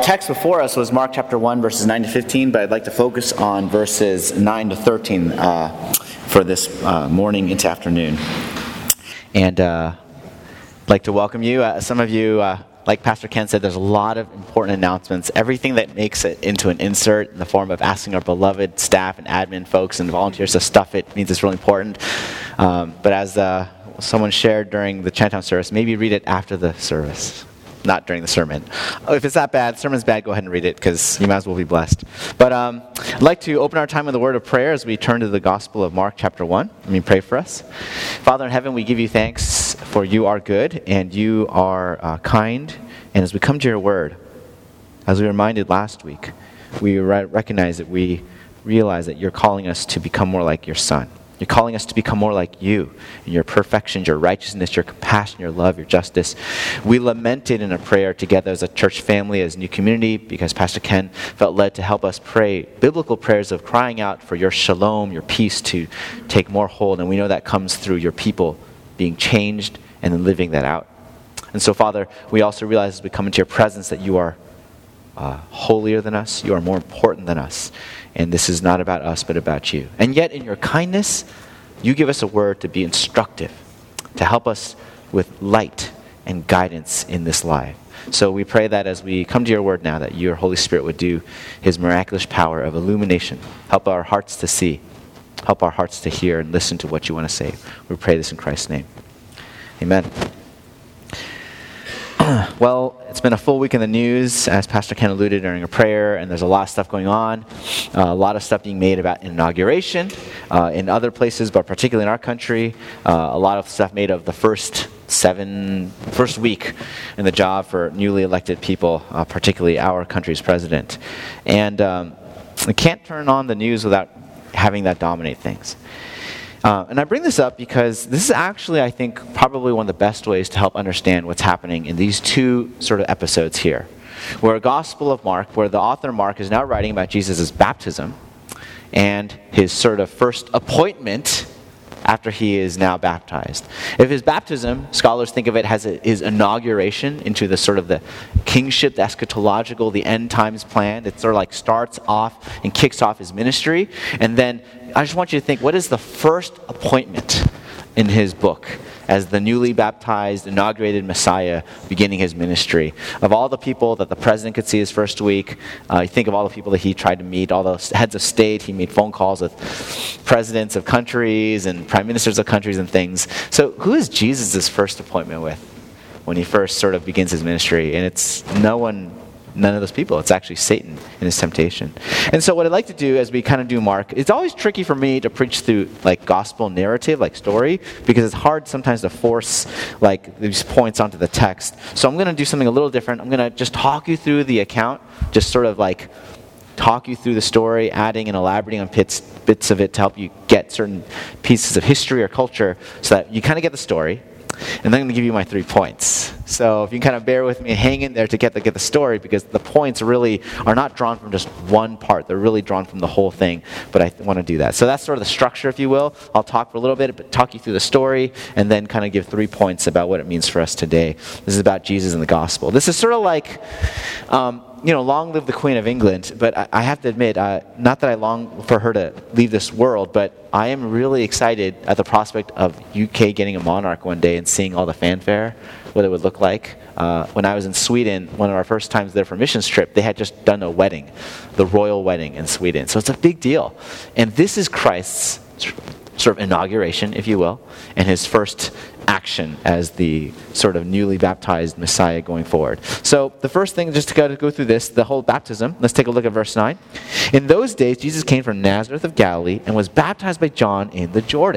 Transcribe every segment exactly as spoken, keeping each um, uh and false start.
text before us was Mark chapter one, verses nine to fifteen, but I'd like to focus on verses nine to thirteen uh, for this uh, morning into afternoon. And uh, I'd like to welcome you. Uh, some of you, uh, like Pastor Ken said, there's a lot of important announcements. Everything that makes it into an insert in the form of asking our beloved staff and admin folks and volunteers to stuff it means it's really important. Um, but as uh, someone shared during the Chinatown service, maybe read it after the service. Not during the sermon. If it's that bad, sermon's bad, go ahead and read it because you might as well be blessed. But um, I'd like to open our time with a word of prayer as we turn to the Gospel of Mark chapter one. Let me pray for us. Father in heaven, we give you thanks for you are good and you are uh, kind. And as we come to your word, as we were reminded last week, we re- recognize that we realize that you're calling us to become more like your Son. You're calling us to become more like you in your perfections, your righteousness, your compassion, your love, your justice. We lamented in a prayer together as a church family, as a new community, because Pastor Ken felt led to help us pray biblical prayers of crying out for your shalom, your peace to take more hold. And we know that comes through your people being changed and then living that out. And so, Father, we also realize as we come into your presence that you are uh, holier than us. You are more important than us. And this is not about us, but about you. And yet, in your kindness, you give us a word to be instructive, to help us with light and guidance in this life. So we pray that as we come to your word now, that your Holy Spirit would do his miraculous power of illumination. Help our hearts to see. Help our hearts to hear and listen to what you want to say. We pray this in Christ's name. Amen. Well, it's been a full week in the news, as Pastor Ken alluded during a prayer, and there's a lot of stuff going on. Uh, a lot of stuff being made about inauguration uh, in other places, but particularly in our country. Uh, a lot of stuff made of the first seven, first week in the job for newly elected people, uh, particularly our country's president. And um, we can't turn on the news without having that dominate things. Uh, and I bring this up because this is actually, I think, probably one of the best ways to help understand what's happening in these two sort of episodes here. Where a Gospel of Mark, where the author Mark is now writing about Jesus' baptism and his sort of first appointment after he is now baptized. If his baptism, scholars think of it as a, his inauguration into the sort of the kingship, the eschatological, the end times plan. It sort of like starts off and kicks off his ministry. And then I just want you to think, what is the first appointment in his book as the newly baptized, inaugurated Messiah beginning his ministry? Of all the people that the president could see his first week, uh, you think of all the people that he tried to meet, all the heads of state, he made phone calls with presidents of countries and prime ministers of countries and things. So who is Jesus' first appointment with when he first sort of begins his ministry? And it's no one... None of those people. It's actually Satan in his temptation. And so what I'd like to do as we kind of do Mark, it's always tricky for me to preach through like gospel narrative, like story, because it's hard sometimes to force like these points onto the text. So I'm going to do something a little different. I'm going to just talk you through the account, just sort of like talk you through the story, adding and elaborating on bits, bits of it to help you get certain pieces of history or culture so that you kind of get the story. And then I'm going to give you my three points. So if you can kind of bear with me, hang in there to get the, get the story, because the points really are not drawn from just one part. They're really drawn from the whole thing, but I want to do that. So that's sort of the structure, if you will. I'll talk for a little bit, but talk you through the story, and then kind of give three points about what it means for us today. This is about Jesus and the gospel. This is sort of like... Um, You know, long live the Queen of England, but I, I have to admit, uh, not that I long for her to leave this world, but I am really excited at the prospect of U K getting a monarch one day and seeing all the fanfare, what it would look like. Uh, when I was in Sweden, one of our first times there for a missions trip, they had just done a wedding, the royal wedding in Sweden. So it's a big deal. And this is Christ's sort of inauguration, if you will, and his first action as the sort of newly baptized Messiah going forward. So the first thing, just to go, to go through this, the whole baptism, let's take a look at verse nine. In those days, Jesus came from Nazareth of Galilee and was baptized by John in the Jordan.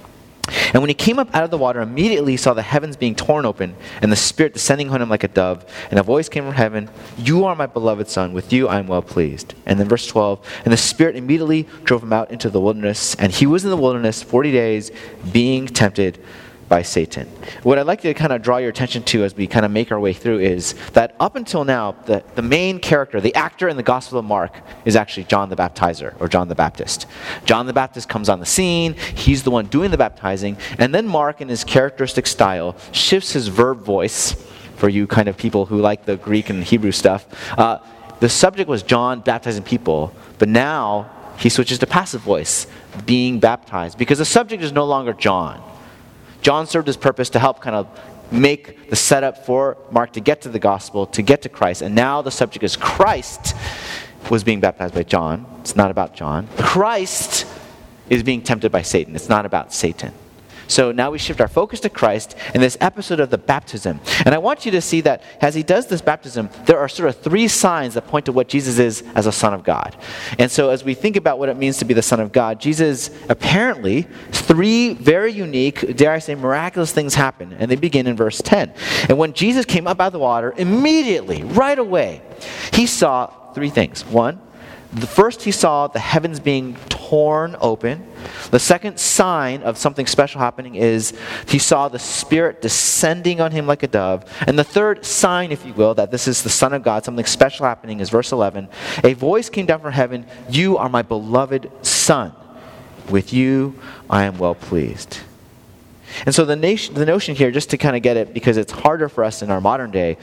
And when he came up out of the water, immediately he saw the heavens being torn open and the Spirit descending on him like a dove. And a voice came from heaven, "You are my beloved Son, with you I am well pleased." And then verse twelve, and the Spirit immediately drove him out into the wilderness. And he was in the wilderness forty days being tempted by Satan. What I'd like to kind of draw your attention to as we kind of make our way through is that up until now, the, the main character, the actor in the Gospel of Mark is actually John the Baptizer, or John the Baptist. John the Baptist comes on the scene, he's the one doing the baptizing, and then Mark, in his characteristic style, shifts his verb voice for you kind of people who like the Greek and Hebrew stuff. Uh, the subject was John baptizing people, but now he switches to passive voice, being baptized, because the subject is no longer John. John served his purpose to help kind of make the setup for Mark to get to the gospel, to get to Christ, and now the subject is Christ was being baptized by John. It's not about John. Christ is being tempted by Satan. It's not about Satan. So now we shift our focus to Christ in this episode of the baptism. And I want you to see that as he does this baptism, there are sort of three signs that point to what Jesus is as a Son of God. And so as we think about what it means to be the Son of God, Jesus apparently, three very unique, dare I say, miraculous things happen. And they begin in verse ten. And when Jesus came up out of the water, immediately, right away, he saw three things. One, the first he saw the heavens being torn open. The second sign of something special happening is he saw the Spirit descending on him like a dove. And the third sign, if you will, that this is the Son of God, something special happening, is verse eleven. A voice came down from heaven, "You are my beloved Son. With you I am well pleased." And so the, nation, the notion here, just to kind of get it, because it's harder for us in our modern day,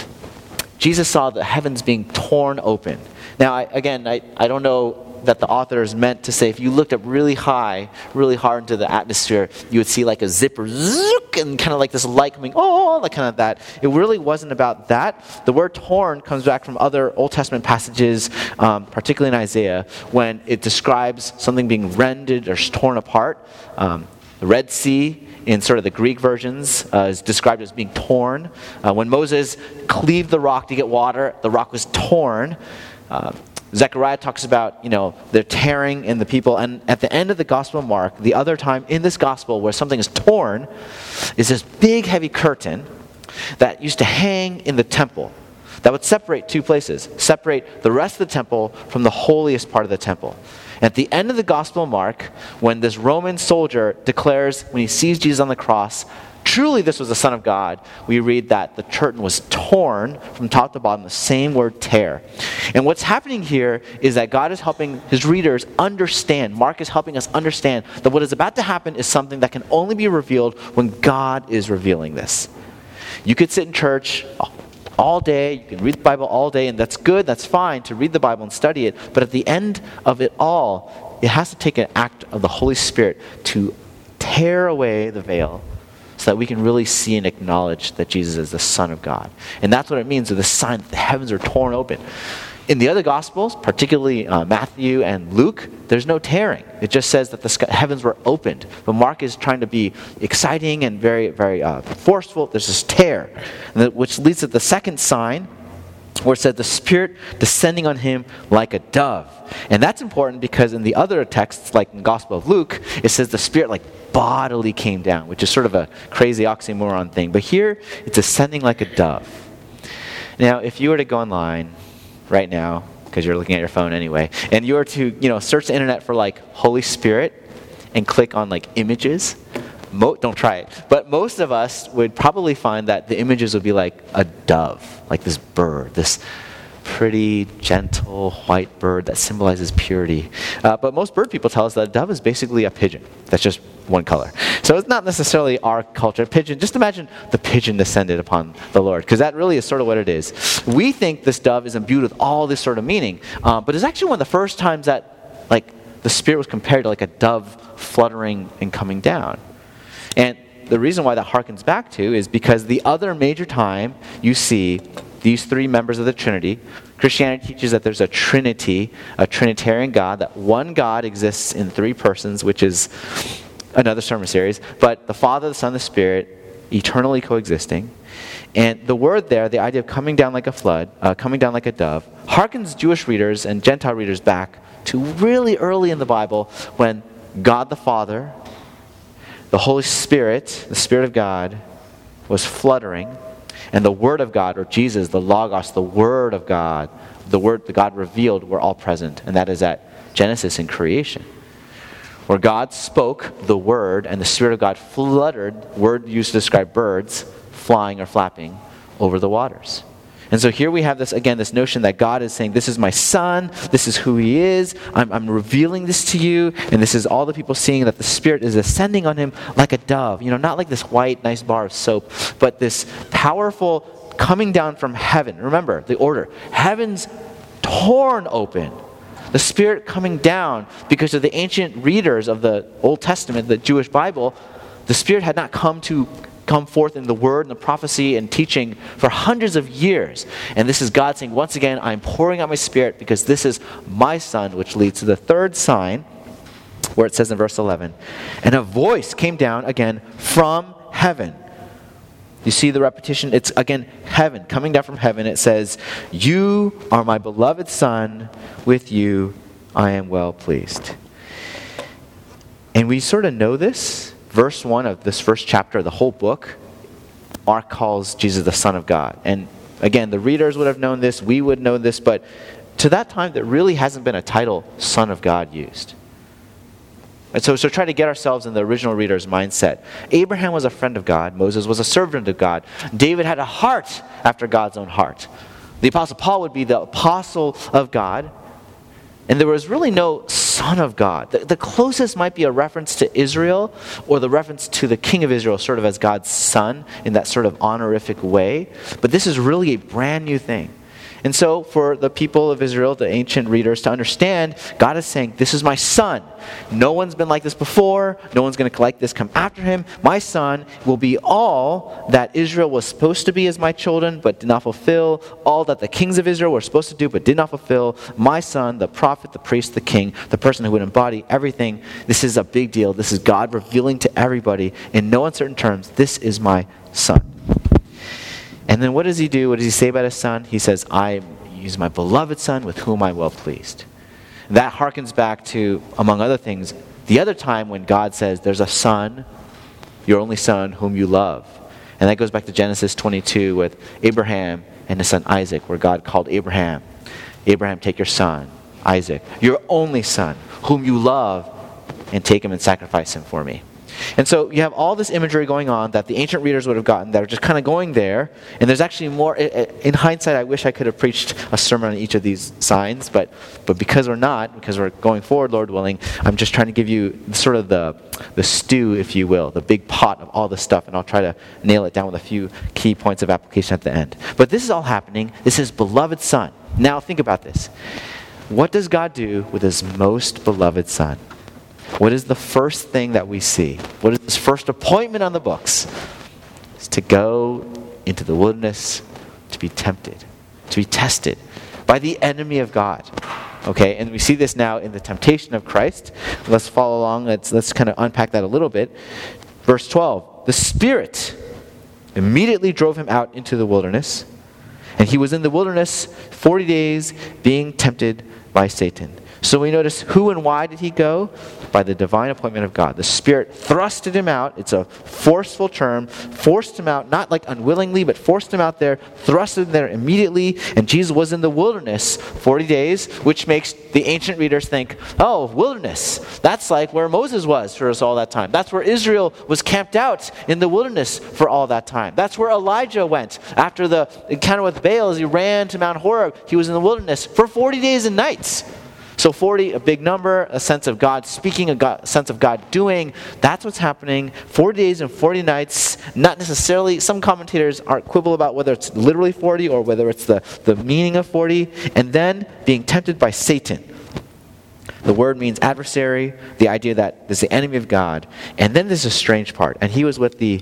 Jesus saw the heavens being torn open. Now, I, again, I, I don't know that the author is meant to say if you looked up really high, really hard into the atmosphere, you would see like a zipper, zook, and kind of like this light coming, oh, like kind of that. It really wasn't about that. The word torn comes back from other Old Testament passages, um, particularly in Isaiah, when it describes something being rended or torn apart. Um, the Red Sea, in sort of the Greek versions, uh, is described as being torn. Uh, when Moses cleaved the rock to get water, the rock was torn. Uh, Zechariah talks about, you know, they're tearing in the people. And at the end of the Gospel of Mark, the other time in this Gospel where something is torn is this big, heavy curtain that used to hang in the temple that would separate two places, separate the rest of the temple from the holiest part of the temple. At the end of the Gospel of Mark, when this Roman soldier declares, when he sees Jesus on the cross, truly this was the Son of God, we read that the curtain was torn from top to bottom, the same word tear. And what's happening here is that God is helping his readers understand, Mark is helping us understand that what is about to happen is something that can only be revealed when God is revealing this. You could sit in church all day, you can read the Bible all day, and that's good, that's fine to read the Bible and study it, but at the end of it all, it has to take an act of the Holy Spirit to tear away the veil so that we can really see and acknowledge that Jesus is the Son of God. And that's what it means with the sign that the heavens are torn open. In the other Gospels, particularly uh, Matthew and Luke, there's no tearing. It just says that the sky, heavens were opened. But Mark is trying to be exciting and very, very uh, forceful. There's this tear, which leads to the second sign, where it said the Spirit descending on him like a dove. And that's important because in the other texts, like in the Gospel of Luke, it says the Spirit like bodily came down, which is sort of a crazy oxymoron thing. But here, it's ascending like a dove. Now, if you were to go online right now, because you're looking at your phone anyway, and you were to, you know, search the internet for like Holy Spirit and click on like images, Mo- don't try it. But most of us would probably find that the images would be like a dove, like this bird, this pretty, gentle, white bird that symbolizes purity. Uh, but most bird people tell us that a dove is basically a pigeon. That's just one color. So it's not necessarily our culture. Pigeon, just imagine the pigeon descended upon the Lord, because that really is sort of what it is. We think this dove is imbued with all this sort of meaning, uh, but it's actually one of the first times that like the Spirit was compared to like a dove fluttering and coming down. And the reason why that harkens back to is because the other major time you see these three members of the Trinity, Christianity teaches that there's a Trinity, a Trinitarian God, that one God exists in three persons, which is another sermon series, but the Father, the Son, the Spirit, eternally coexisting. And the word there, the idea of coming down like a flood, uh, coming down like a dove, harkens Jewish readers and Gentile readers back to really early in the Bible when God the Father, the Holy Spirit, the Spirit of God, was fluttering, and the Word of God, or Jesus, the Logos, the Word of God, the Word that God revealed, were all present. And that is at Genesis in creation, where God spoke the Word, and the Spirit of God fluttered, word used to describe birds, flying or flapping over the waters. And so here we have this, again, this notion that God is saying, this is my Son, this is who he is, I'm, I'm revealing this to you, and this is all the people seeing that the Spirit is ascending on him like a dove. You know, not like this white, nice bar of soap, but this powerful coming down from heaven. Remember the order. Heaven's torn open. The Spirit coming down, because of the ancient readers of the Old Testament, the Jewish Bible, the Spirit had not come to come forth in the word and the prophecy and teaching for hundreds of years. And this is God saying, once again, I'm pouring out my Spirit because this is my Son, which leads to the third sign, where it says in verse eleven, and a voice came down again from heaven. You see the repetition? It's again heaven, coming down from heaven. It says, you are my beloved Son, with you I am well pleased. And we sort of know this. Verse one of this first chapter of the whole book, Mark calls Jesus the Son of God. And again, the readers would have known this, we would know this, but to that time there really hasn't been a title Son of God used. And so, so try to get ourselves in the original reader's mindset. Abraham was a friend of God. Moses was a servant of God. David had a heart after God's own heart. The Apostle Paul would be the apostle of God. And there was really no Son of God. The, the closest might be a reference to Israel, or the reference to the king of Israel sort of as God's son in that sort of honorific way. But this is really a brand new thing. And so for the people of Israel, the ancient readers, to understand, God is saying, this is my Son. No one's been like this before. No one's going to like this come after him. My Son will be all that Israel was supposed to be as my children, but did not fulfill. All that the kings of Israel were supposed to do, but did not fulfill. My Son, the prophet, the priest, the king, the person who would embody everything. This is a big deal. This is God revealing to everybody in no uncertain terms, this is my Son. And then what does he do? What does he say about his Son? He says, I use my beloved Son with whom I'm well pleased. That harkens back to, among other things, the other time when God says, there's a Son, your only Son, whom you love. And that goes back to Genesis twenty-two with Abraham and his son Isaac, where God called Abraham, Abraham, take your son, Isaac, your only son, whom you love, and take him and sacrifice him for me. And so you have all this imagery going on that the ancient readers would have gotten that are just kind of going there. And there's actually more. In hindsight, I wish I could have preached a sermon on each of these signs. But but because we're not, because we're going forward, Lord willing, I'm just trying to give you sort of the, the stew, if you will, the big pot of all this stuff. And I'll try to nail it down with a few key points of application at the end. But this is all happening. This is beloved Son. Now think about this. What does God do with his most beloved Son? What is the first thing that we see? What is his first appointment on the books? It's to go into the wilderness to be tempted, to be tested by the enemy of God. Okay, and we see this now in the temptation of Christ. Let's follow along. Let's, let's kind of unpack that a little bit. Verse twelve, the Spirit immediately drove him out into the wilderness, and he was in the wilderness forty days being tempted by Satan. So we notice who and why did he go? By the divine appointment of God. The Spirit thrusted him out. It's a forceful term. Forced him out, not like unwillingly, but forced him out there, thrusted him there immediately. And Jesus was in the wilderness forty days, which makes the ancient readers think, oh, wilderness. That's like where Moses was for us all that time. That's where Israel was camped out in the wilderness for all that time. That's where Elijah went. After the encounter with Baal, as he ran to Mount Horeb, he was in the wilderness for forty days and nights. So forty, a big number, a sense of God speaking, a, God, a sense of God doing. That's what's happening. forty days and forty nights, not necessarily. Some commentators are quibble about whether it's literally forty or whether it's the, the meaning of forty. And then being tempted by Satan. The word means adversary, the idea that there's the enemy of God. And then there's a strange part. And he was with the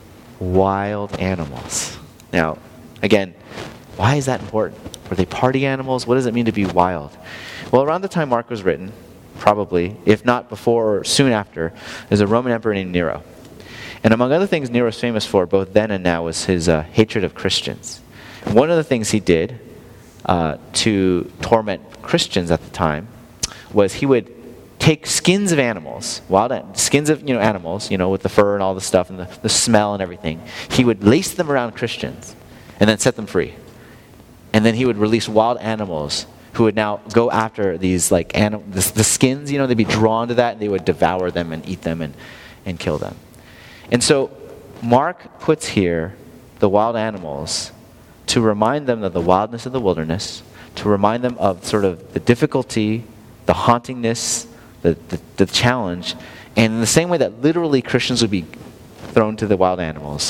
wild animals. Now, again, why is that important? Were they party animals? What does it mean to be wild? Well, around the time Mark was written, probably, if not before or soon after, there's a Roman emperor named Nero. And among other things Nero was famous for, both then and now, was his uh, hatred of Christians. And one of the things he did uh, to torment Christians at the time was he would take skins of animals, wild skins of you know animals, you know, with the fur and all the stuff and the, the smell and everything. He would lace them around Christians and then set them free. And then he would release wild animals who would now go after these like anim- the, the skins, you know, they'd be drawn to that and they would devour them and eat them and, and kill them. And so Mark puts here the wild animals to remind them of the wildness of the wilderness, to remind them of sort of the difficulty, the hauntingness, the, the, the challenge. And in the same way that literally Christians would be thrown to the wild animals,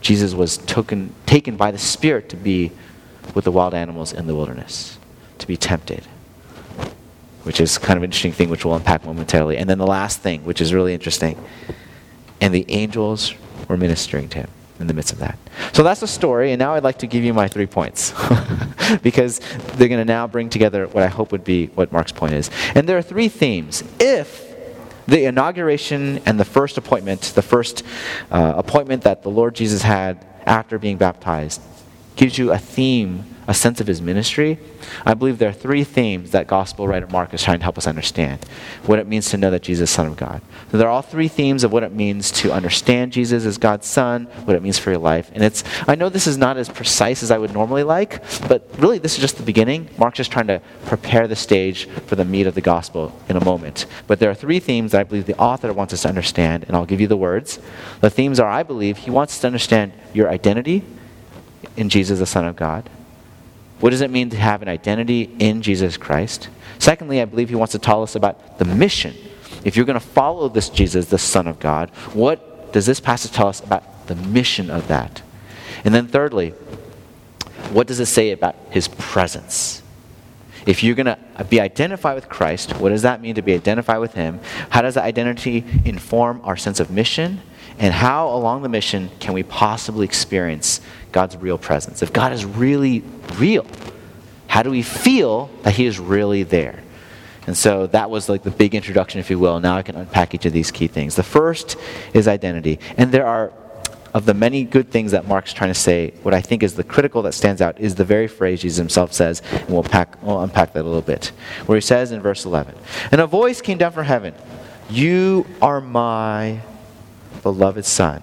Jesus was taken, taken by the Spirit to be with the wild animals in the wilderness, to be tempted, which is kind of an interesting thing, which we'll unpack momentarily. And then the last thing, which is really interesting, and the angels were ministering to him in the midst of that. So that's the story, and now I'd like to give you my three points because they're going to now bring together what I hope would be what Mark's point is. And there are three themes. If the inauguration and the first appointment, the first uh, appointment that the Lord Jesus had after being baptized, gives you a theme, a sense of his ministry, I believe there are three themes that gospel writer Mark is trying to help us understand. What it means to know that Jesus is Son of God. So there are all three themes of what it means to understand Jesus as God's Son, what it means for your life. And it's, I know this is not as precise as I would normally like, but really this is just the beginning. Mark's just trying to prepare the stage for the meat of the gospel in a moment. But there are three themes that I believe the author wants us to understand, and I'll give you the words. The themes are, I believe, he wants us to understand your identity in Jesus, the Son of God. What does it mean to have an identity in Jesus Christ? Secondly, I believe he wants to tell us about the mission. If you're going to follow this Jesus, the Son of God, what does this passage tell us about the mission of that? And then thirdly, what does it say about his presence? If you're going to be identified with Christ, what does that mean to be identified with him? How does that identity inform our sense of mission? And how along the mission can we possibly experience God's real presence? If God is really real, how do we feel that he is really there? And so that was like the big introduction, if you will. Now I can unpack each of these key things. The first is identity. And there are, of the many good things that Mark's trying to say, what I think is the critical that stands out is the very phrase Jesus himself says, and we'll, pack, we'll unpack that a little bit, where he says in verse eleven, "And a voice came down from heaven, 'You are my beloved Son.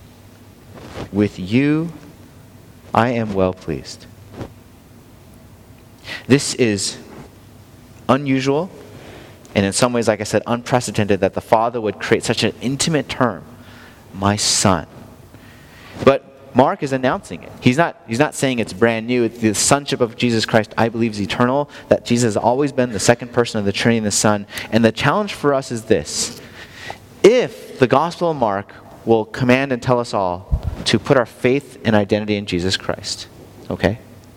With you I am well pleased.'" This is unusual, and in some ways, like I said, unprecedented, that the Father would create such an intimate term, my Son. But Mark is announcing it. He's not, he's not saying it's brand new. It's the sonship of Jesus Christ, I believe, is eternal, that Jesus has always been the second person of the Trinity and the Son. And the challenge for us is this: if the Gospel of Mark will command and tell us all to put our faith and identity in Jesus Christ, okay?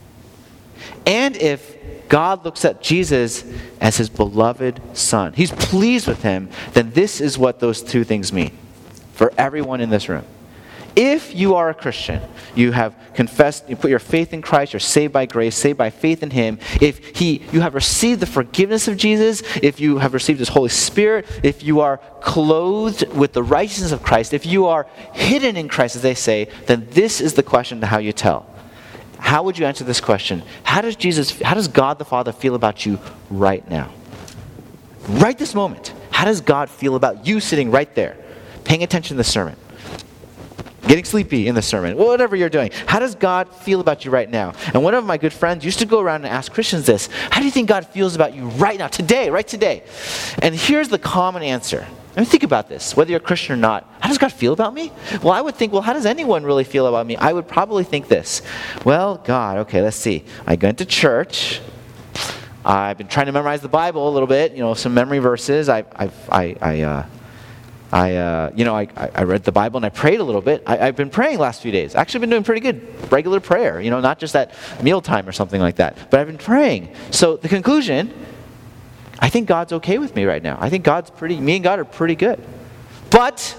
And if God looks at Jesus as his beloved Son, he's pleased with him, then this is what those two things mean for everyone in this room. If you are a Christian, you have confessed, you put your faith in Christ, you're saved by grace, saved by faith in him, if he, you have received the forgiveness of Jesus, if you have received his Holy Spirit, if you are clothed with the righteousness of Christ, if you are hidden in Christ, as they say, then this is the question to how you tell. How would you answer this question? How does Jesus, how does God the Father feel about you right now? Right this moment. How does God feel about you sitting right there, paying attention to the sermon? Getting sleepy in the sermon, whatever you're doing. How does God feel about you right now? And one of my good friends used to go around and ask Christians this: how do you think God feels about you right now, today, right today? And here's the common answer. I mean, think about this, whether you're a Christian or not. How does God feel about me? Well, I would think, well, how does anyone really feel about me? I would probably think this: well, God, okay, let's see. I go into church. I've been trying to memorize the Bible a little bit, you know, some memory verses. I, I, I, I uh, I, uh, you know, I, I read the Bible and I prayed a little bit. I, I've been praying last few days. Actually been doing pretty good. Regular prayer, you know, not just at mealtime or something like that. But I've been praying. So the conclusion, I think God's okay with me right now. I think God's pretty, me and God are pretty good. But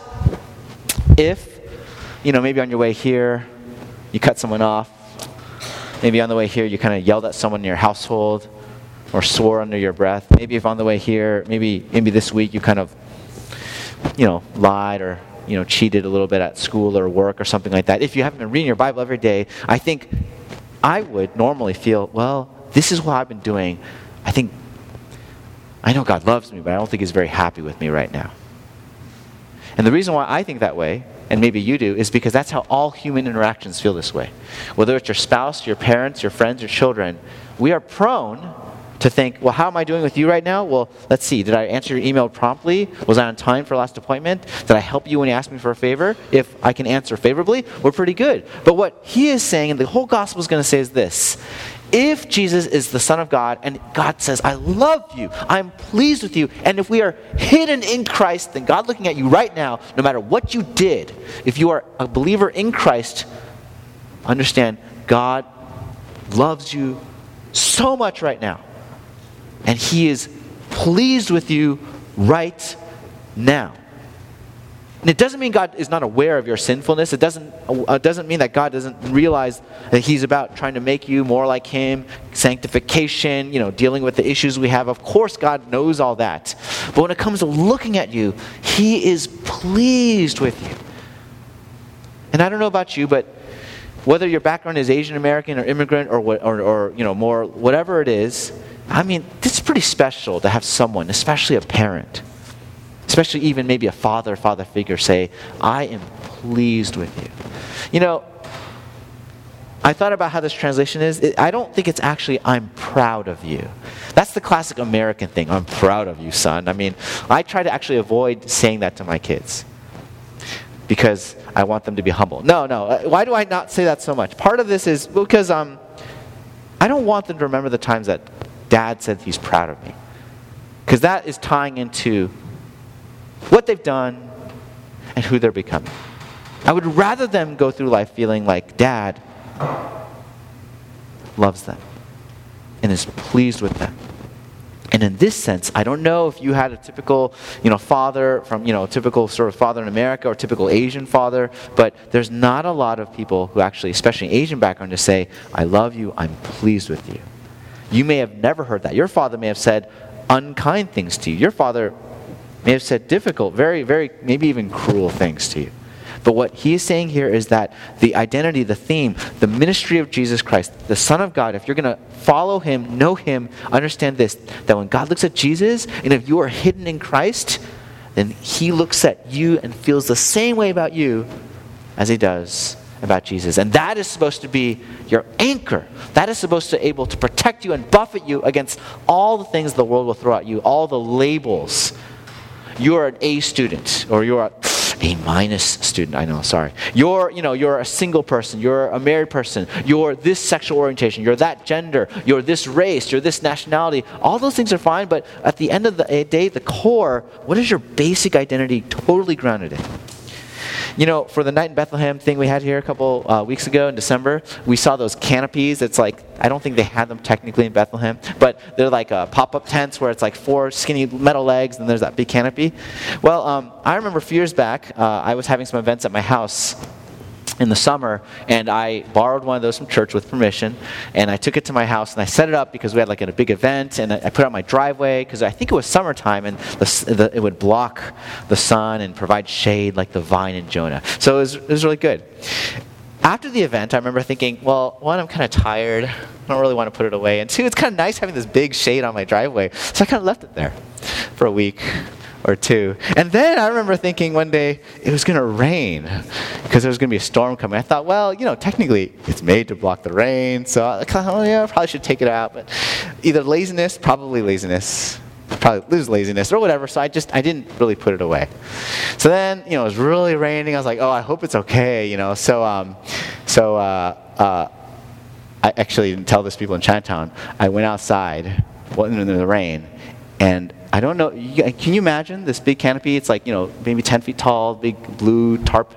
if, you know, maybe on your way here, you cut someone off. Maybe on the way here, you kind of yelled at someone in your household or swore under your breath. Maybe if on the way here, maybe maybe this week you kind of you know, lied or, you know, cheated a little bit at school or work or something like that. If you haven't been reading your Bible every day, I think I would normally feel, well, this is what I've been doing. I think, I know God loves me, but I don't think he's very happy with me right now. And the reason why I think that way, and maybe you do, is because that's how all human interactions feel this way. Whether it's your spouse, your parents, your friends, your children, we are prone to think, well, how am I doing with you right now? Well, let's see. Did I answer your email promptly? Was I on time for last appointment? Did I help you when you asked me for a favor? If I can answer favorably, we're pretty good. But what he is saying, and the whole gospel is going to say, is this: If Jesus is the Son of God and God says, I love you, I'm pleased with you, and if we are hidden in Christ, then God looking at you right now, no matter what you did, if you are a believer in Christ, understand God loves you so much right now. And he is pleased with you right now. And it doesn't mean God is not aware of your sinfulness. It doesn't, uh, doesn't mean that God doesn't realize that he's about trying to make you more like him, sanctification, you know, dealing with the issues we have. Of course, God knows all that. But when it comes to looking at you, he is pleased with you. And I don't know about you, but whether your background is Asian American or immigrant or, or, or you know, more, whatever it is, I mean, it's pretty special to have someone, especially a parent, especially even maybe a father, father figure say, I am pleased with you. You know, I thought about how this translation is. It, I don't think it's actually, I'm proud of you. That's the classic American thing. I'm proud of you, son. I mean, I try to actually avoid saying that to my kids because I want them to be humble. No, no. Why do I not say that so much? Part of this is because um, I don't want them to remember the times that Dad said he's proud of me. Because that is tying into what they've done and who they're becoming. I would rather them go through life feeling like Dad loves them and is pleased with them. And in this sense, I don't know if you had a typical, you know, father from, you know, typical sort of father in America or typical Asian father, but there's not a lot of people who actually, especially Asian background, to say, I love you, I'm pleased with you. You may have never heard that. Your father may have said unkind things to you. Your father may have said difficult, very, very, maybe even cruel things to you. But what he is saying here is that the identity, the theme, the ministry of Jesus Christ, the Son of God, if you're going to follow him, know him, understand this, that when God looks at Jesus, and if you are hidden in Christ, then he looks at you and feels the same way about you as he does about Jesus. And that is supposed to be your anchor. That is supposed to be able to protect you and buffet you against all the things the world will throw at you, all the labels. You're an A student, or you're a A minus student, I know, sorry. You're, you know, you're a single person, you're a married person, you're this sexual orientation, you're that gender, you're this race, you're this nationality. All those things are fine, but at the end of the day, the core, what is your basic identity totally grounded in? You know, for the Night in Bethlehem thing we had here a couple uh, weeks ago in December, we saw those canopies. It's like, I don't think they had them technically in Bethlehem, but they're like uh, pop-up tents where it's like four skinny metal legs and there's that big canopy. Well, um, I remember a few years back, uh, I was having some events at my house in the summer, and I borrowed one of those from church with permission, and I took it to my house, and I set it up because we had like a big event, and I put it on my driveway because I think it was summertime, and the, the, it would block the sun and provide shade like the vine in Jonah. So it was, it was really good. After the event, I remember thinking, well, one, I'm kind of tired. I don't really want to put it away. And two, it's kind of nice having this big shade on my driveway. So I kind of left it there for a week or two. And then I remember thinking one day it was going to rain because there was going to be a storm coming. I thought, well, you know, technically it's made to block the rain. So I thought, oh, yeah, I probably should take it out. But either laziness, probably laziness. Probably lose laziness or whatever, so I just, I didn't really put it away. So then, you know, it was really raining. I was like, oh, I hope it's okay, you know. So, um, so uh, uh, I actually didn't tell this people in Chinatown. I went outside in the rain, and I don't know, can you imagine this big canopy? It's like, you know, maybe ten feet tall, big blue tarp.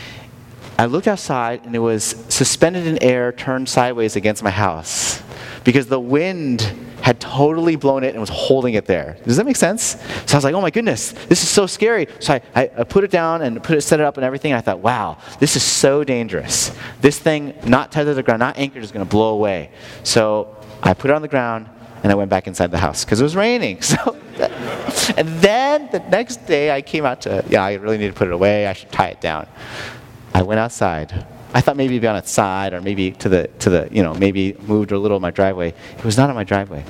I looked outside, and it was suspended in air, turned sideways against my house because the wind had totally blown it and was holding it there. Does that make sense? So I was like, oh my goodness, this is so scary. So I, I, I put it down and put it, set it up and everything. And I thought, wow, this is so dangerous. This thing, not tethered to the ground, not anchored, is going to blow away. So I put it on the ground and I went back inside the house because it was raining. So, and then the next day I came out to, yeah, I really need to put it away. I should tie it down. I went outside. I thought maybe it'd be on its side or maybe to the, to the, you know, maybe moved a little in my driveway. It was not on my driveway.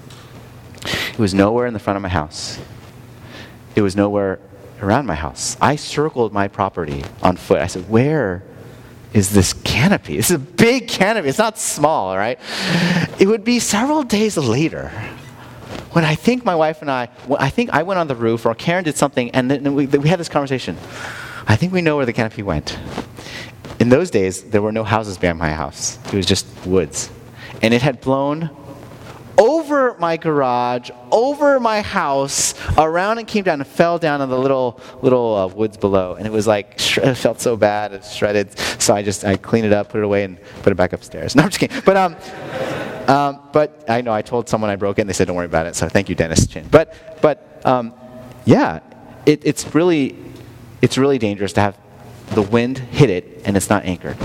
It was nowhere in the front of my house. It was nowhere around my house. I circled my property on foot. I said, where is this canopy? This is a big canopy. It's not small, all right? It would be several days later when I think my wife and I, I think I went on the roof or Karen did something and then we, we had this conversation. I think we know where the canopy went. In those days, there were no houses behind my house. It was just woods. And it had blown over my garage, over my house, around and came down and fell down in the little little uh, woods below. And it was like, sh- it felt so bad, it shredded. So I just, I cleaned it up, put it away, and put it back upstairs. No, I'm just kidding. But, um, um, but I know I told someone I broke it, and they said, don't worry about it. So thank you, Dennis Chin. But, but um, yeah, it, it's really, it's really dangerous to have the wind hit it, and it's not anchored.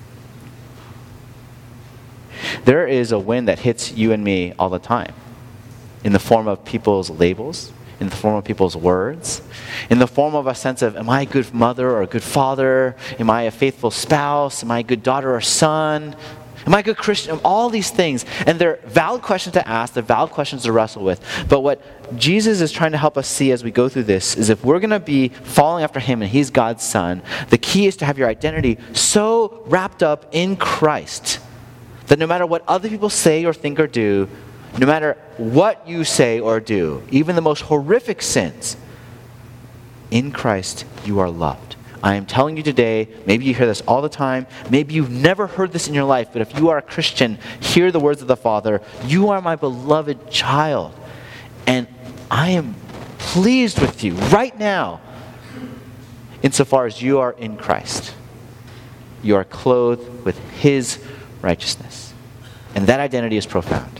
There is a wind that hits you and me all the time in the form of people's labels, in the form of people's words, in the form of a sense of, am I a good mother or a good father? Am I a faithful spouse? Am I a good daughter or son? Am I a good Christian? All these things. And they're valid questions to ask. They're valid questions to wrestle with. But what Jesus is trying to help us see as we go through this is if we're going to be following after him and he's God's son, the key is to have your identity so wrapped up in Christ that no matter what other people say or think or do, no matter what you say or do, even the most horrific sins, in Christ you are loved. I am telling you today, maybe you hear this all the time, maybe you've never heard this in your life, but if you are a Christian, hear the words of the Father, you are my beloved child, and I am pleased with you right now, insofar as you are in Christ. You are clothed with his righteousness. And that identity is profound.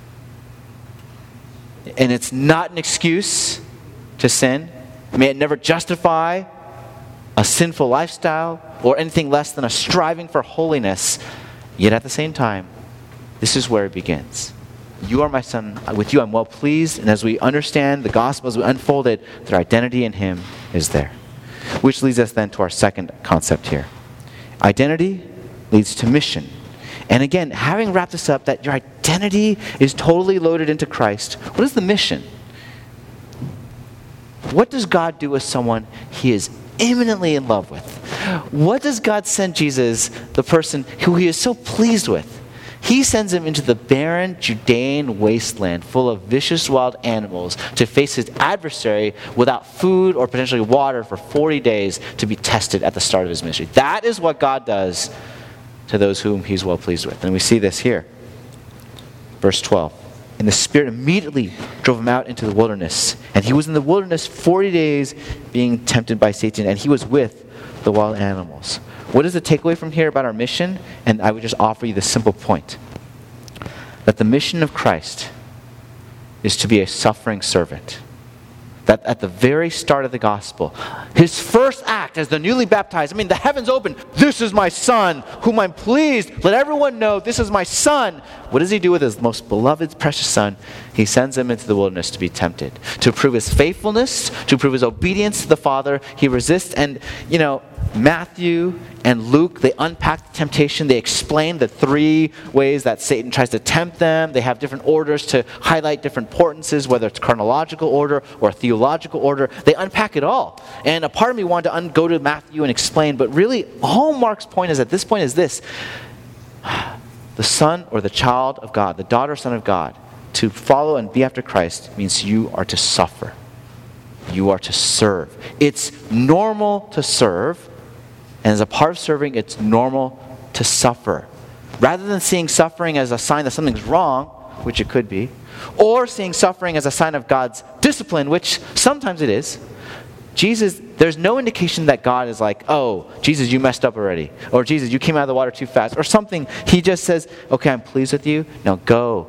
And it's not an excuse to sin. May it never justify a sinful lifestyle or anything less than a striving for holiness. Yet at the same time, this is where it begins. You are my son. With you I'm well pleased. And as we understand the gospel, as we unfold it, their identity in him is there. Which leads us then to our second concept here. Identity leads to mission. And again, having wrapped this up, that your identity is totally loaded into Christ, what is the mission? What does God do with someone he is imminently in love with? What does God send Jesus, the person who he is so pleased with? He sends him into the barren Judean wasteland full of vicious wild animals to face his adversary without food or potentially water for forty days to be tested at the start of his ministry. That is what God does to those whom he's well pleased with. And we see this here. Verse twelve. And the Spirit immediately drove him out into the wilderness. And he was in the wilderness forty days being tempted by Satan. And he was with the wild animals. What is the takeaway from here about our mission? And I would just offer you this simple point. That the mission of Christ is to be a suffering servant. That at the very start of the gospel, his first act as the newly baptized, I mean, the heavens open. This is my son, whom I'm pleased. Let everyone know this is my son. What does he do with his most beloved, precious son? He sends him into the wilderness to be tempted, to prove his faithfulness, to prove his obedience to the Father. He resists, and you know, Matthew and Luke, they unpack the temptation. They explain the three ways that Satan tries to tempt them. They have different orders to highlight different importances, whether it's chronological order or theological order. They unpack it all. And a part of me wanted to un- go to Matthew and explain, but really, all Mark's point is at this point is this. The son or the child of God, the daughter or son of God, to follow and be after Christ means you are to suffer. You are to serve. It's normal to serve. And as a part of serving, it's normal to suffer. Rather than seeing suffering as a sign that something's wrong, which it could be, or seeing suffering as a sign of God's discipline, which sometimes it is, Jesus, there's no indication that God is like, oh, Jesus, you messed up already. Or Jesus, you came out of the water too fast. Or something. He just says, okay, I'm pleased with you. Now go.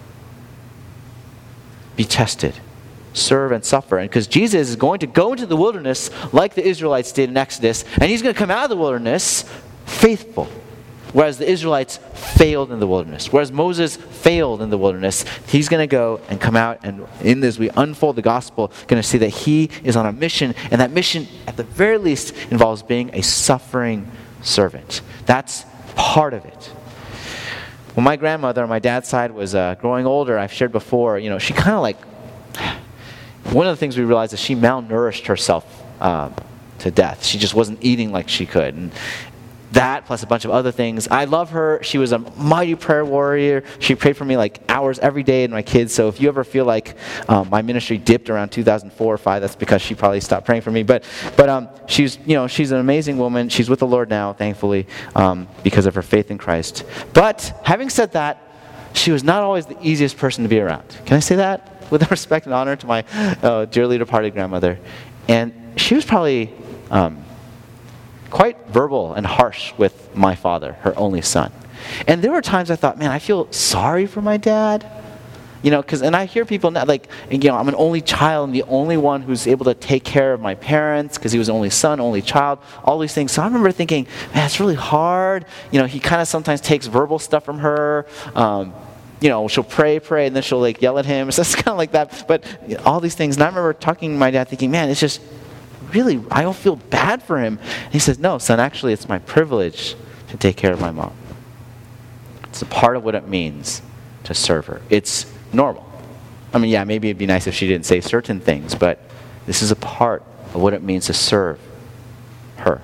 Be tested. Serve and suffer. And because Jesus is going to go into the wilderness like the Israelites did in Exodus, and he's going to come out of the wilderness faithful. Whereas the Israelites failed in the wilderness. Whereas Moses failed in the wilderness, he's going to go and come out, and in this we unfold the gospel, going to see that he is on a mission, and that mission at the very least involves being a suffering servant. That's part of it. When my grandmother on my dad's side was uh, growing older, I've shared before, you know, she kind of like, one of the things we realized is she malnourished herself um, to death. She just wasn't eating like she could. And that plus a bunch of other things. I love her. She was a mighty prayer warrior. She prayed for me like hours every day and my kids. So if you ever feel like um, my ministry dipped around two thousand four or five, that's because she probably stopped praying for me. But but um, she's you know she's an amazing woman. She's with the Lord now, thankfully, um, because of her faith in Christ. But having said that, she was not always the easiest person to be around. Can I say that? With respect and honor to my uh, dearly departed grandmother. And she was probably um, quite verbal and harsh with my father, her only son. And there were times I thought, man, I feel sorry for my dad. You know, because, and I hear people now, like, you know, I'm an only child, and the only one who's able to take care of my parents, because he was the only son, only child, all these things. So I remember thinking, man, it's really hard. You know, he kind of sometimes takes verbal stuff from her. Um, you know, she'll pray, pray, and then she'll, like, yell at him. So it's kind of like that. But you know, all these things. And I remember talking to my dad thinking, man, it's just really, I don't feel bad for him. And he says, no, son, actually, it's my privilege to take care of my mom. It's a part of what it means to serve her. It's normal. I mean, yeah, maybe it'd be nice if she didn't say certain things, but this is a part of what it means to serve her.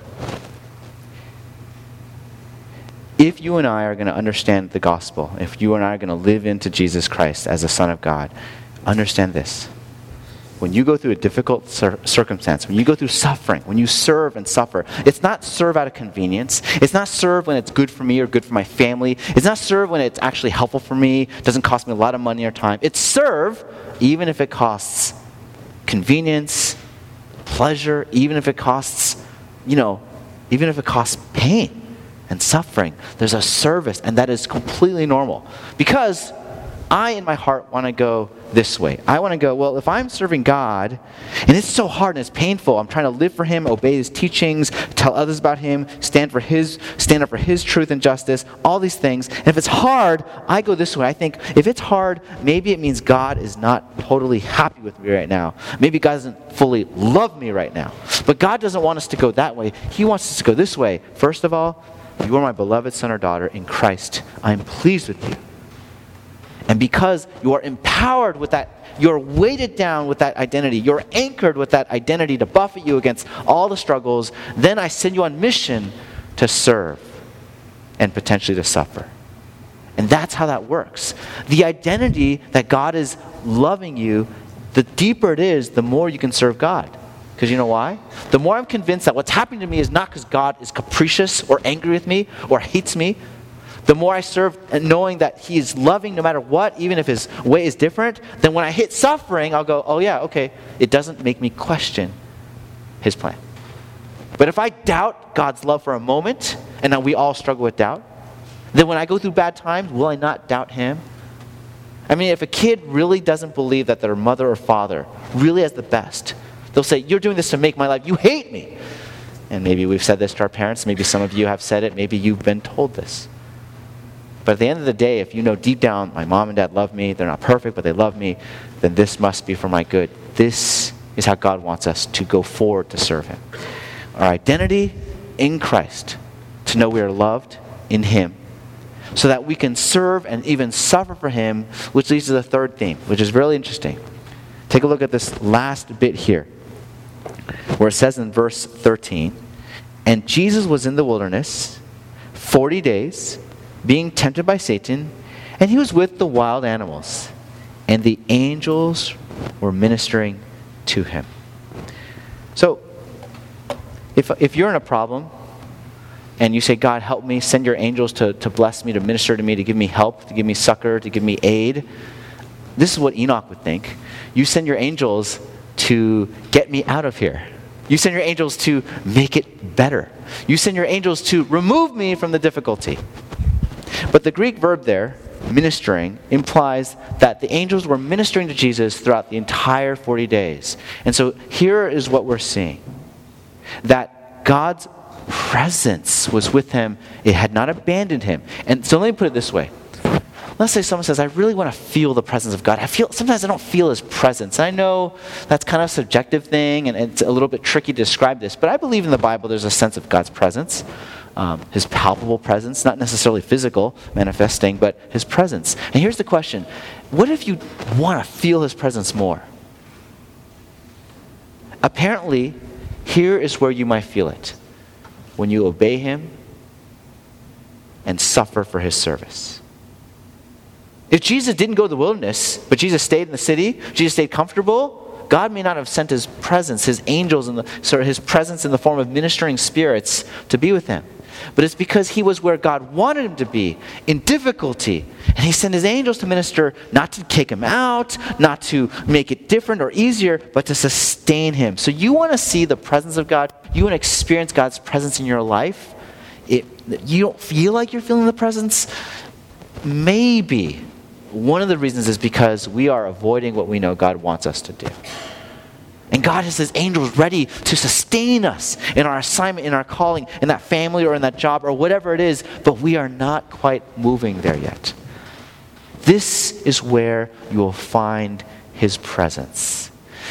If you and I are going to understand the gospel, if you and I are going to live into Jesus Christ as the Son of God, understand this. When you go through a difficult cir- circumstance, when you go through suffering, when you serve and suffer, it's not serve out of convenience. It's not serve when it's good for me or good for my family. It's not serve when it's actually helpful for me, doesn't cost me a lot of money or time. It's serve even if it costs convenience, pleasure, even if it costs, you know, even if it costs pain and suffering. There's a service, and that is completely normal. Because I, in my heart, want to go this way. I want to go, well, if I'm serving God, and it's so hard and it's painful, I'm trying to live for Him, obey His teachings, tell others about Him, stand for His, stand up for His truth and justice, all these things. And if it's hard, I go this way. I think, if it's hard, maybe it means God is not totally happy with me right now. Maybe God doesn't fully love me right now. But God doesn't want us to go that way. He wants us to go this way. First of all, you are my beloved son or daughter in Christ. I am pleased with you. And because you are empowered with that, you're weighted down with that identity, you're anchored with that identity to buffet you against all the struggles, then I send you on mission to serve and potentially to suffer. And that's how that works. The identity that God is loving you, the deeper it is, the more you can serve God. Because you know why? The more I'm convinced that what's happening to me is not because God is capricious or angry with me or hates me, the more I serve and knowing that He is loving no matter what, even if His way is different, then when I hit suffering, I'll go, oh yeah, okay, it doesn't make me question His plan. But if I doubt God's love for a moment, and now we all struggle with doubt, then when I go through bad times, will I not doubt Him? I mean, if a kid really doesn't believe that their mother or father really has the best, they'll say, you're doing this to make my life, you hate me. And maybe we've said this to our parents, maybe some of you have said it, maybe you've been told this. But at the end of the day, if you know deep down, my mom and dad love me, they're not perfect, but they love me, then this must be for my good. This is how God wants us to go forward to serve Him. Our identity in Christ, to know we are loved in Him, so that we can serve and even suffer for Him, which leads to the third theme, which is really interesting. Take a look at this last bit here, where it says in verse thirteen, and Jesus was in the wilderness forty days, being tempted by Satan, and He was with the wild animals, and the angels were ministering to Him. So, if if you're in a problem, and you say, God, help me, send your angels to, to bless me, to minister to me, to give me help, to give me succor, to give me aid, this is what Enoch would think. You send your angels to get me out of here. You send your angels to make it better. You send your angels to remove me from the difficulty. But the Greek verb there, ministering, implies that the angels were ministering to Jesus throughout the entire forty days. And so here is what we're seeing. That God's presence was with Him. It had not abandoned Him. And so let me put it this way. Let's say someone says, I really want to feel the presence of God. I feel sometimes I don't feel His presence. And I know that's kind of a subjective thing, and it's a little bit tricky to describe this, but I believe in the Bible there's a sense of God's presence. Um, his palpable presence, not necessarily physical manifesting, but His presence. And here's the question. What if you want to feel His presence more? Apparently, here is where you might feel it. When you obey Him and suffer for His service. If Jesus didn't go to the wilderness, but Jesus stayed in the city, Jesus stayed comfortable, God may not have sent His presence, His angels, and the, sorry, His presence in the form of ministering spirits to be with Him. but it's because he was where God wanted him to be, in difficulty. And he sent his angels to minister, not to kick him out, not to make it different or easier, but to sustain him. So you want to see the presence of God? You want to experience God's presence in your life? It, you don't feel like you're feeling the presence? Maybe one of the reasons is because we are avoiding what we know God wants us to do. And God has his angels ready to sustain us in our assignment, in our calling, in that family or in that job or whatever it is, but we are not quite moving there yet. This is where you will find his presence.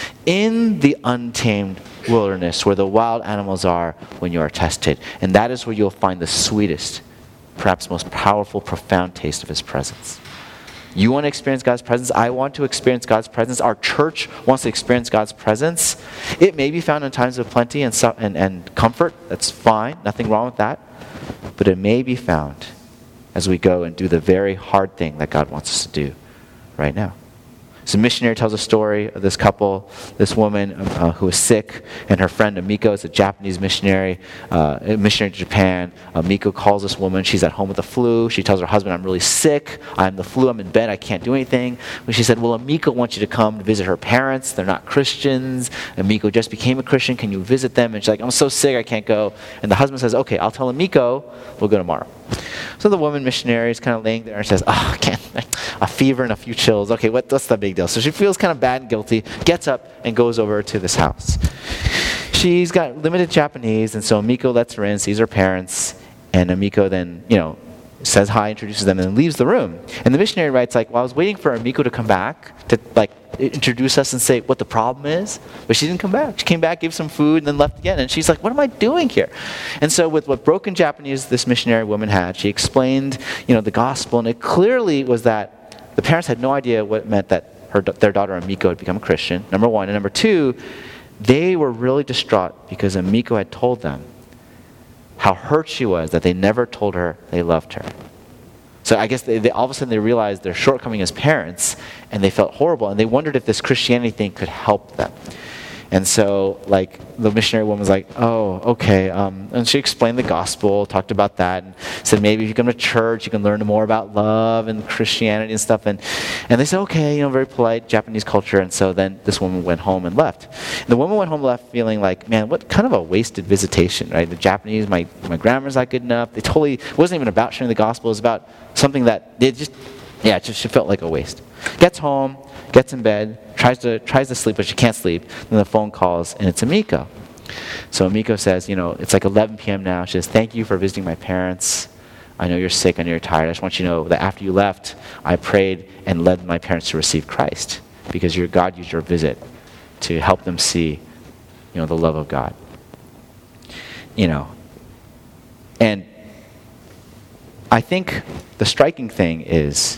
In the untamed wilderness where the wild animals are when you are tested. And that is where you'll find the sweetest, perhaps most powerful, profound taste of his presence. You want to experience God's presence? I want to experience God's presence. Our church wants to experience God's presence. It may be found in times of plenty and, so, and, and comfort. That's fine. Nothing wrong with that. But it may be found as we go and do the very hard thing that God wants us to do right now. So a missionary tells a story of this couple, this woman uh, who is sick, and her friend Amiko is a Japanese missionary, uh, a missionary to Japan. Amiko calls this woman. She's at home with the flu. She tells her husband, I'm really sick. I'm the flu. I'm in bed. I can't do anything. But she said, well, Amiko wants you to come to visit her parents. They're not Christians. Amiko just became a Christian. Can you visit them? And she's like, I'm so sick. I can't go. And the husband says, okay, I'll tell Amiko. We'll go tomorrow. So the woman missionary is kind of laying there and says, oh, I can't. A fever and a few chills. Okay, what, what's the big deal? So she feels kind of bad and guilty, gets up and goes over to this house. She's got limited Japanese, and so Amiko lets her in, sees her parents, and Amiko then, you know, says hi, introduces them, and then leaves the room. And the missionary writes, like, well, I was waiting for Amiko to come back to, like, introduce us and say what the problem is, but she didn't come back. She came back, gave some food, and then left again. And she's like, what am I doing here? And so with what broken Japanese this missionary woman had, she explained, you know, the gospel, and it clearly was that the parents had no idea what it meant that her, their daughter Amiko had become a Christian, number one. And number two, they were really distraught because Amiko had told them how hurt she was that they never told her they loved her. So I guess they, they, all of a sudden they realized their shortcoming as parents, and they felt horrible, and they wondered if this Christianity thing could help them. And so, like, the missionary woman was like, oh, okay. Um, and she explained the gospel, talked about that, and said maybe if you come to church, you can learn more about love and Christianity and stuff. And, and they said, okay, you know, very polite Japanese culture. And so then this woman went home and left. And the woman went home and left feeling like, man, what kind of a wasted visitation, right? The Japanese, my, my grammar's not good enough. They totally, it wasn't even about sharing the gospel. It was about something that they just, yeah, it just it felt like a waste. Gets home, gets in bed, tries to tries to sleep, but she can't sleep. Then the phone calls, and it's Amiko. So Amiko says, you know, it's like eleven p.m. now. She says, thank you for visiting my parents. I know you're sick, I know you're tired. I just want you to know that after you left, I prayed and led my parents to receive Christ because your God used your visit to help them see, you know, the love of God. You know, and I think the striking thing is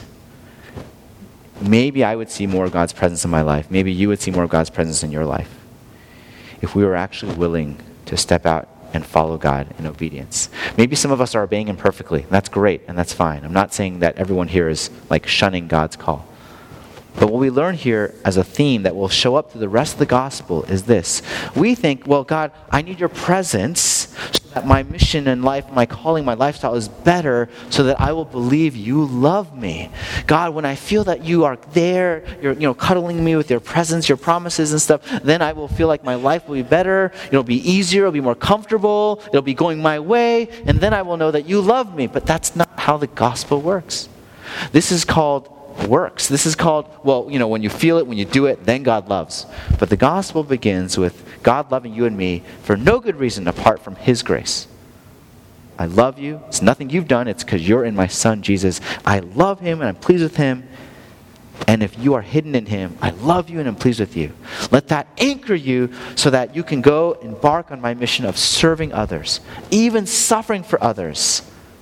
maybe I would see more of God's presence in my life. Maybe you would see more of God's presence in your life if we were actually willing to step out and follow God in obedience. Maybe some of us are obeying him perfectly. That's great, and that's fine. I'm not saying that everyone here is like shunning God's call. But what we learn here as a theme that will show up through the rest of the gospel is this. We think, well, God, I need your presence so that my mission in life, my calling, my lifestyle is better so that I will believe you love me. God, when I feel that you are there, you're, you know, cuddling me with your presence, your promises and stuff, then I will feel like my life will be better, it'll be easier, it'll be more comfortable, it'll be going my way, and then I will know that you love me. But that's not how the gospel works. This is called works. This is called, well, you know, when you feel it, when you do it, then God loves. But the gospel begins with God loving you and me for no good reason apart from his grace. I love you. It's nothing you've done. It's because you're in my son, Jesus. I love him and I'm pleased with him. And if you are hidden in him, I love you and I'm pleased with you. Let that anchor you so that you can go embark on my mission of serving others, even suffering for others.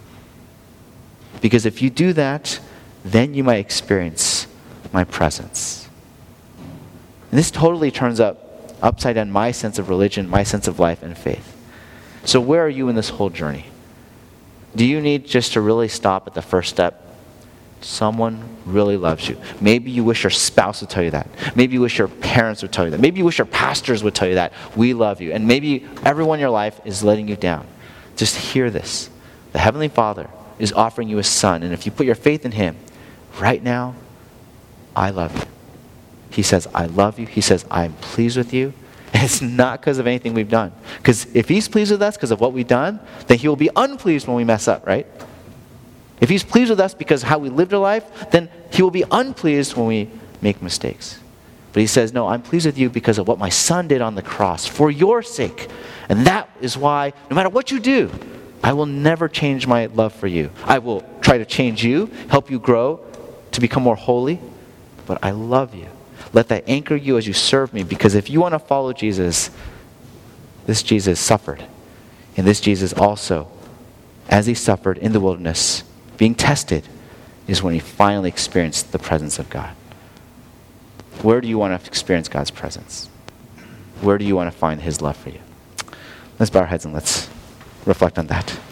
Because if you do that, then you might experience my presence. And this totally turns up upside down my sense of religion, my sense of life and faith. So where are you in this whole journey? Do you need just to really stop at the first step? Someone really loves you. Maybe you wish your spouse would tell you that. Maybe you wish your parents would tell you that. Maybe you wish your pastors would tell you that. We love you. And maybe everyone in your life is letting you down. Just hear this. The Heavenly Father is offering you a son, and if you put your faith in him, right now, I love you. He says, I love you. He says, I'm pleased with you. And it's not because of anything we've done. Because if he's pleased with us because of what we've done, then he will be unpleased when we mess up, right? If he's pleased with us because of how we lived our life, then he will be unpleased when we make mistakes. But he says, no, I'm pleased with you because of what my son did on the cross for your sake. And that is why, no matter what you do, I will never change my love for you. I will try to change you, help you grow to become more holy, but I love you. Let that anchor you as you serve me, because if you want to follow Jesus, this Jesus suffered. And this Jesus also, as he suffered in the wilderness, being tested, is when he finally experienced the presence of God. Where do you want to experience God's presence? Where do you want to find his love for you? Let's bow our heads and let's reflect on that.